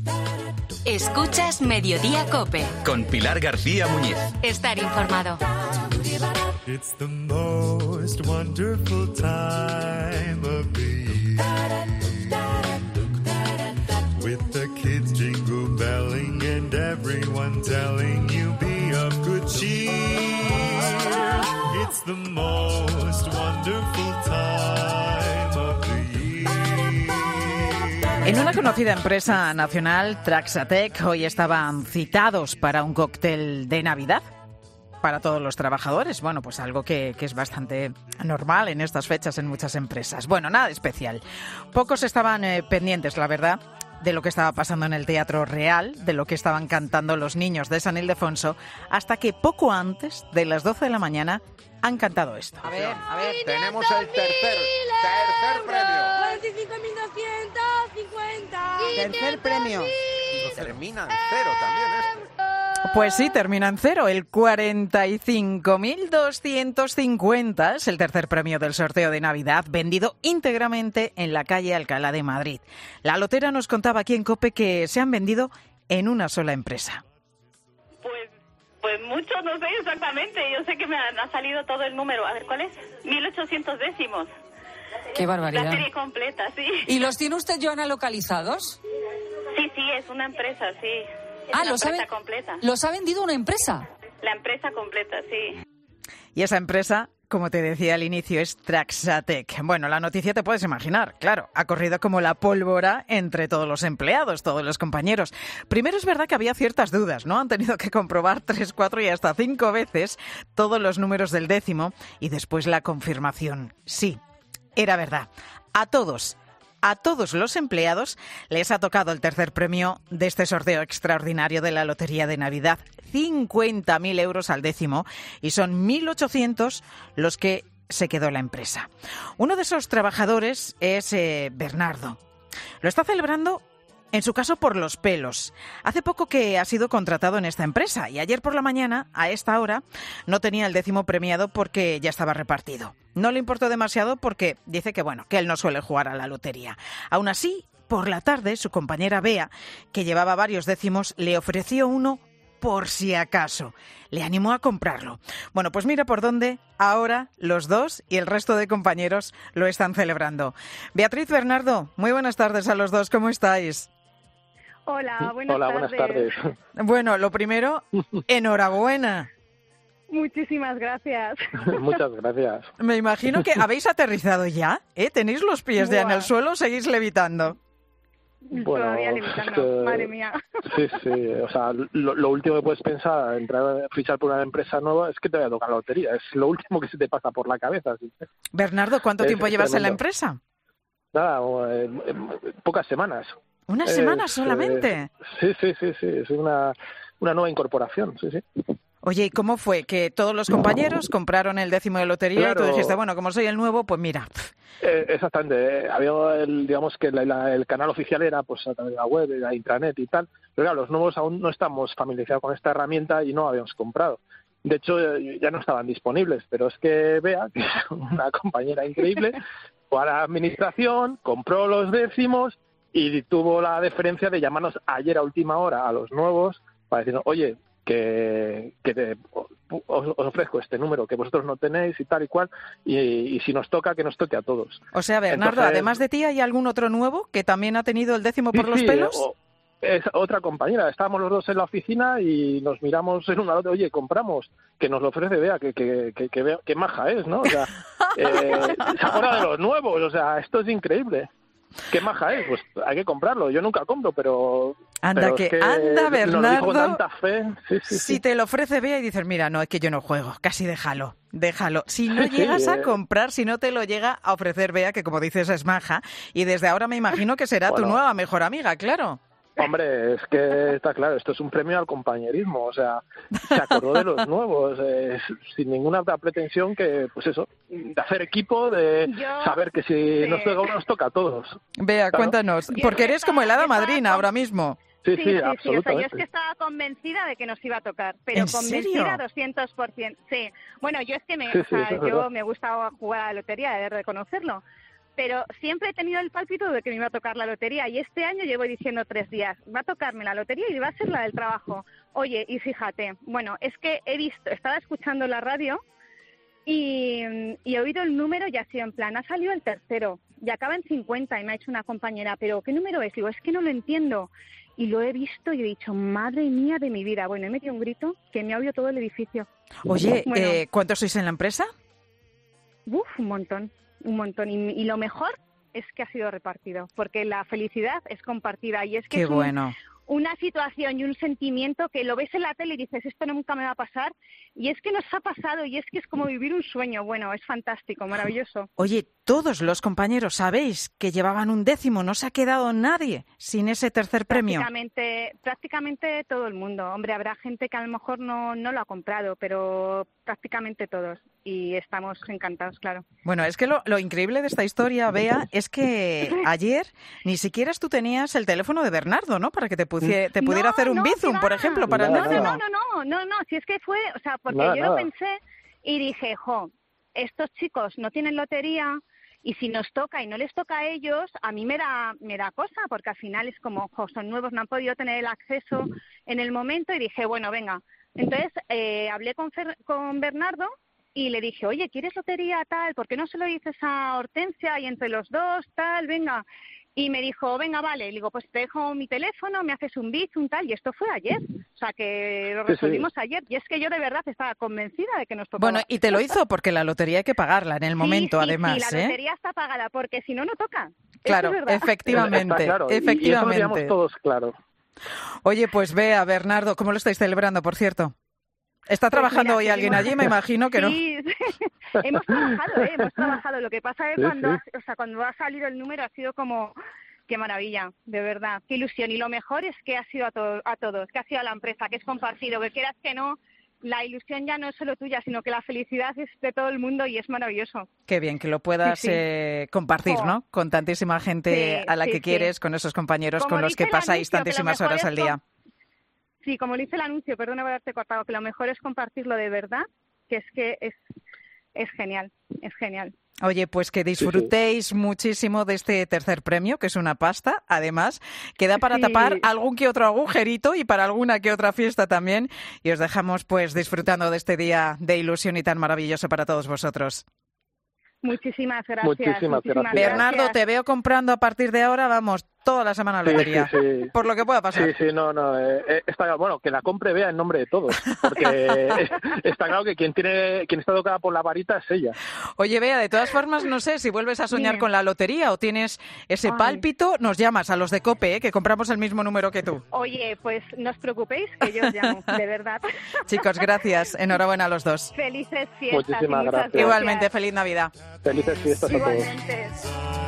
Escuchas Mediodía COPE. Con Pilar García Muñiz. Estar informado. It's the most wonderful time of the year. With the kids jingle belling and everyone telling you be of good cheer. It's the most wonderful time of the year. En una conocida empresa nacional, Traxatec, hoy estaban citados para un cóctel de Navidad para todos los trabajadores. Bueno, pues algo que es bastante normal en estas fechas en muchas empresas. Bueno, nada especial. Pocos estaban pendientes, la verdad, de lo que estaba pasando en el Teatro Real, de lo que estaban cantando los niños de San Ildefonso, hasta que poco antes de las 12 de la mañana han cantado esto. A ver, tenemos el tercer premio. 45.250. Tercer premio. Termina en cero también esto. Pues sí, termina en cero. El 45.250 es el tercer premio del sorteo de Navidad, vendido íntegramente en la calle Alcalá de Madrid. La lotera nos contaba aquí en COPE que se han vendido en una sola empresa. Pues mucho, no sé exactamente. Yo sé que me ha salido todo el número. A ver, ¿cuál es? 1.800 décimos. ¡Qué barbaridad! La serie completa, sí. ¿Y los tiene usted, Joana, localizados? Sí, es una empresa, sí. Completa. ¿Los ha vendido una empresa? La empresa completa, sí. Y esa empresa, como te decía al inicio, es Traxatec. Bueno, la noticia te puedes imaginar, claro, ha corrido como la pólvora entre todos los empleados, todos los compañeros. Primero es verdad que había ciertas dudas, ¿no? Han tenido que comprobar 3, 4 y hasta 5 veces todos los números del décimo y después la confirmación. Sí, era verdad. A todos los empleados les ha tocado el tercer premio de este sorteo extraordinario de la Lotería de Navidad. 50.000 euros al décimo y son 1.800 los que se quedó la empresa. Uno de esos trabajadores es Bernardo. Lo está celebrando, en su caso, por los pelos. Hace poco que ha sido contratado en esta empresa y ayer por la mañana, a esta hora, no tenía el décimo premiado porque ya estaba repartido. No le importó demasiado porque dice que él no suele jugar a la lotería. Aún así, por la tarde, su compañera Bea, que llevaba varios décimos, le ofreció uno por si acaso. Le animó a comprarlo. Bueno, pues mira por dónde ahora los dos y el resto de compañeros lo están celebrando. Beatriz, Bernardo, muy buenas tardes a los dos. ¿Cómo estáis? Hola, buenas tardes. Bueno, lo primero, enhorabuena. Muchísimas gracias. Muchas gracias. Me imagino que habéis aterrizado ya, ¿eh? ¿Tenéis los pies ya en el suelo o seguís levitando? Bueno, todavía levitando, madre mía. Sí, o sea, lo último que puedes pensar, fichar por una empresa nueva, es que te vaya a tocar la lotería. Es lo último que se te pasa por la cabeza. ¿Sí? Bernardo, ¿cuánto tiempo llevas en la empresa? Nada, pocas semanas. ¿Una semana solamente? Sí, es una nueva incorporación, sí. Oye, ¿y cómo fue? ¿Que todos los compañeros compraron el décimo de lotería? Claro. Y tú dijiste, como soy el nuevo, pues mira. Exactamente. Había digamos que el canal oficial era pues a través de la web, de la intranet y tal. Pero claro, los nuevos aún no estamos familiarizados con esta herramienta y no habíamos comprado. De hecho, ya no estaban disponibles. Pero es que Bea, que es una compañera increíble, fue a la administración, compró los décimos y tuvo la deferencia de llamarnos ayer a última hora a los nuevos para decirnos, oye, que os ofrezco este número que vosotros no tenéis y tal y cual, y si nos toca, que nos toque a todos. O sea, Bernardo, entonces, además de ti, ¿hay algún otro nuevo que también ha tenido el décimo por los pelos? Es otra compañera. Estábamos los dos en la oficina y nos miramos en una a otra, oye, compramos, que nos lo ofrece Bea, que vea qué maja es, ¿no? O sea, se acuerda de los nuevos, o sea, esto es increíble. ¿Qué maja es? Pues hay que comprarlo. Yo nunca compro, pero... Anda, Bernardo. Nos dijo con tanta fe. Sí. Si te lo ofrece Bea y dices, mira, no, es que yo no juego, casi déjalo. Si no llegas a comprar, si no te lo llega a ofrecer Bea, que como dices es maja, y desde ahora me imagino que será tu nueva mejor amiga, claro. Hombre, es que está claro, esto es un premio al compañerismo, o sea, se acordó de los nuevos, sin ninguna otra pretensión que, pues eso, de hacer equipo, de saber que si nos toca uno, nos toca a todos. Bea, claro. Cuéntanos, porque eres como el hada madrina ahora mismo. Sí, O absolutamente. sea, yo es que estaba convencida de que nos iba a tocar, pero convencida 200%. Sí. Bueno, yo es que me gusta jugar a la lotería, he de reconocerlo. pero siempre he tenido el pálpito de que me iba a tocar la lotería y este año llevo diciendo 3 días, va a tocarme la lotería y va a ser la del trabajo. Oye, y fíjate, bueno, es que estaba escuchando la radio y he oído el número y ha sido en plan, ha salido el tercero y acaba en 50 y me ha dicho una compañera, pero ¿qué número es? Digo, es que no lo entiendo. Y lo he visto y he dicho, madre mía de mi vida. Bueno, he metido un grito que me ha oído todo el edificio. Oye, bueno, ¿cuántos sois en la empresa? Un montón. Y lo mejor es que ha sido repartido, porque la felicidad es compartida y es que Qué es bueno. una situación y un sentimiento que lo ves en la tele y dices, esto nunca me va a pasar, y es que nos ha pasado y es que es como vivir un sueño. Bueno, es fantástico, maravilloso. Oye, todos los compañeros sabéis que llevaban un décimo, no se ha quedado nadie sin ese tercer premio. Prácticamente todo el mundo. Hombre, habrá gente que a lo mejor no lo ha comprado, pero prácticamente todos. Y estamos encantados, claro. Bueno, es que lo increíble de esta historia, Bea, es que ayer ni siquiera tú tenías el teléfono de Bernardo, ¿no? Para que te pudiera hacer un bizum, por ejemplo, para el décimo. No, si es que fue, o sea, porque yo lo pensé y dije, estos chicos no tienen lotería y si nos toca y no les toca a ellos, a mí me da cosa, porque al final es como, son nuevos, no han podido tener el acceso en el momento y dije, bueno, venga. Entonces hablé con Bernardo y le dije, oye, ¿quieres lotería tal? ¿Por qué no se lo dices a Hortensia y entre los dos tal? Venga. Y me dijo, venga, vale. Le digo, pues te dejo mi teléfono, me haces un bizum tal. Y esto fue ayer. O sea, que lo resolvimos ayer. Y es que yo de verdad estaba convencida de que nos tocaba. Bueno, y te lo hizo porque la lotería hay que pagarla en el momento, además. Sí, la lotería está pagada porque si no, no toca. Claro, eso es efectivamente. Está claro. Efectivamente. Y eso lo teníamos todos claro. Oye, pues Bea, Bernardo, ¿cómo lo estáis celebrando, por cierto? ¿Está trabajando hoy alguien allí? Me imagino que no. Sí, hemos trabajado. Lo que pasa es que cuando ha salido el número ha sido como, qué maravilla, de verdad, qué ilusión. Y lo mejor es que ha sido a todos, que ha sido a la empresa, que es compartido, que quieras que no, la ilusión ya no es solo tuya, sino que la felicidad es de todo el mundo y es maravilloso. Qué bien que lo puedas compartir, ¿no? Con tantísima gente a la que quieres, con esos compañeros como con los que pasáis tantísimas horas al día. Sí, como dice el anuncio, perdona por haberte cortado, que lo mejor es compartirlo de verdad, que es genial, es genial. Oye, pues que disfrutéis muchísimo de este tercer premio, que es una pasta, además, que da para tapar algún que otro agujerito y para alguna que otra fiesta también. Y os dejamos pues disfrutando de este día de ilusión y tan maravilloso para todos vosotros. Muchísimas gracias. Muchísimas gracias. Bernardo, te veo comprando a partir de ahora, vamos, toda la semana lotería, por lo que pueda pasar. Sí, está bueno, que la compre Bea en nombre de todos, porque está claro que quien está tocada por la varita es ella. Oye, Bea, de todas formas, no sé, si vuelves a soñar con la lotería o tienes ese pálpito, nos llamas a los de COPE, que compramos el mismo número que tú. Oye, pues no os preocupéis, que yo os llamo, de verdad. Chicos, gracias, enhorabuena a los dos. Felices fiestas. Muchísimas gracias. Igualmente, feliz Navidad. Felices fiestas a todos. Igualmente.